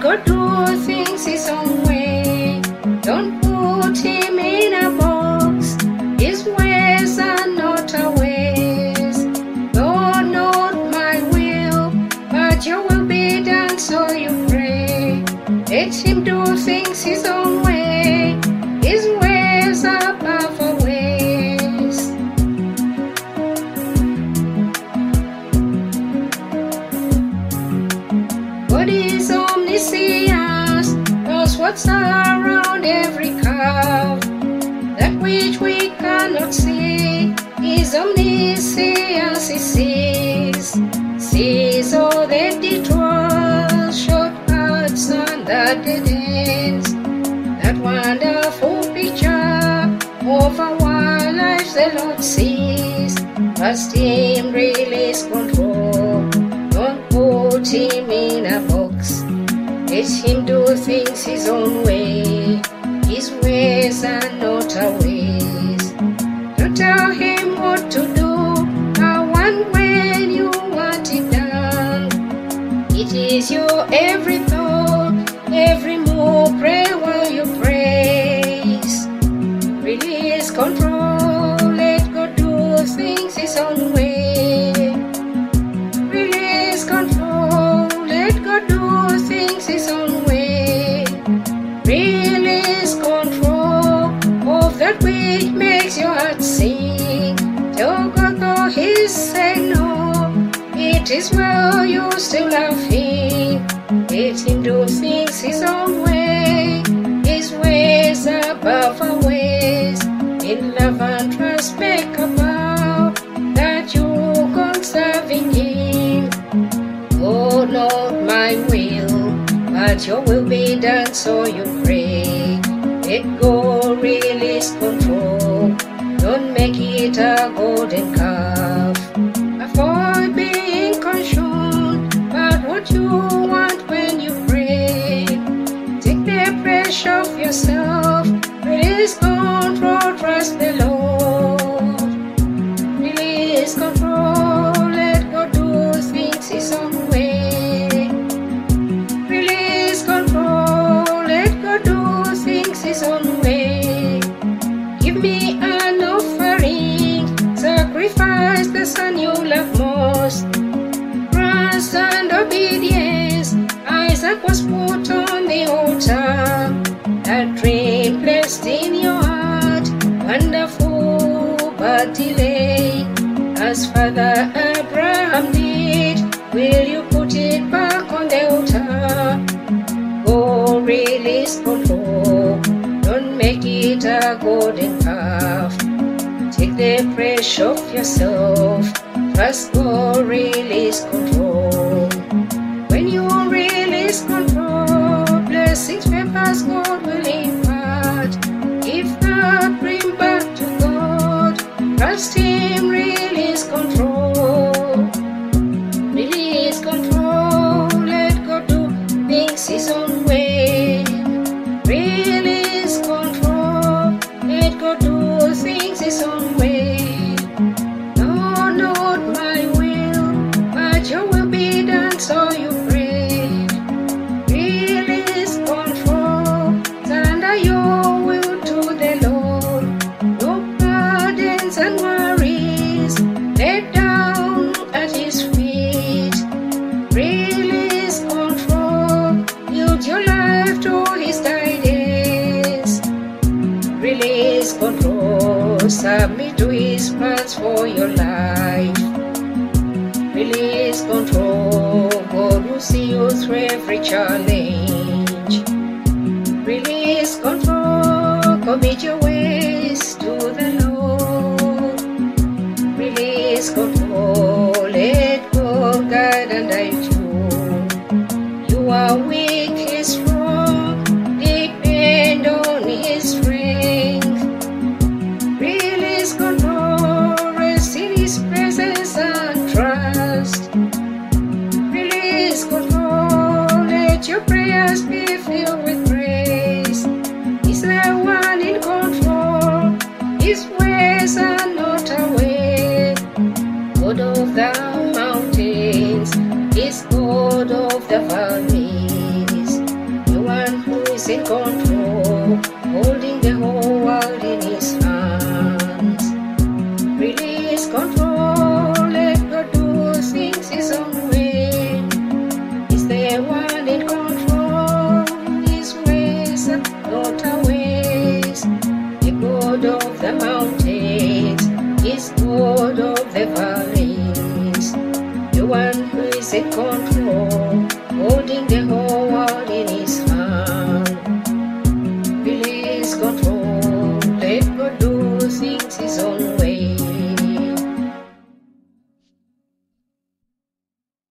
God do things His own way. Don't put Him in a box. His ways are not our ways. Lord, not my will, but Your will be done, so you pray. Let Him do things His own way. His ways are above our ways. God is omniscience, knows what's around every curve. That which we cannot see, His omniscience He sees all the detours, shortcuts and the dead ends. That wonderful picture of our lives the Lord sees. Trust Him, release control. Don't put Him in a box. Let Him do things His own way. His ways are not our ways. Don't tell Him what to do, how and when you want it done. It is your every thought, every move. Pray while you praise. Release control. Let God do things His own way. Release control. Let God do things His own way. Release control of that which makes your heart sing. Tell God though He said no, it is well, you still love Him. Let Him do things His own way. His ways are above our ways. In love and trust make a vow that you go serving Him. Oh, not my will, but Your will be done, so you pray. Let go, release control. Don't make it a golden calf. Avoid being consumed about what you want when you pray. Take the pressure off yourself. Release control, trust the Lord. Release control, let God do things His own way. Release control, let God do things His own way. Give me an offering, sacrifice the Son you love most. Trust and obedience, Isaac was put on the altar. That dream placed in your heart, wonderful but delayed. As Father Abraham did, will you put it back on the altar? Go, release control. Don't make it a golden calf. Take the pressure off yourself. Trust God, release control. When you release control, blessings, favors God will impart. Give that dream back to God. Trust Him, release control. Release control. Let God do things His own way. Release control. Let God do things His own way. No, not my will, but Your will be done, so you pray. Release control. Surrender your will to the Lord. No burdens and worries, laid down at His feet. Release control. Yield your life to His guidance. Release control. Submit to His plans for your life. Release control. God will see you through every challenge. Release control. Commit your ways to the Lord. Release control. Let God guide and guide you. You are weak, He's strong. Depend on His strength. Release control. Rest in His presence and trust. Release control. Let your prayers be filled with praise. He's the one in control. His ways are not our way. God of the mountains, He's God of the valleys. take control.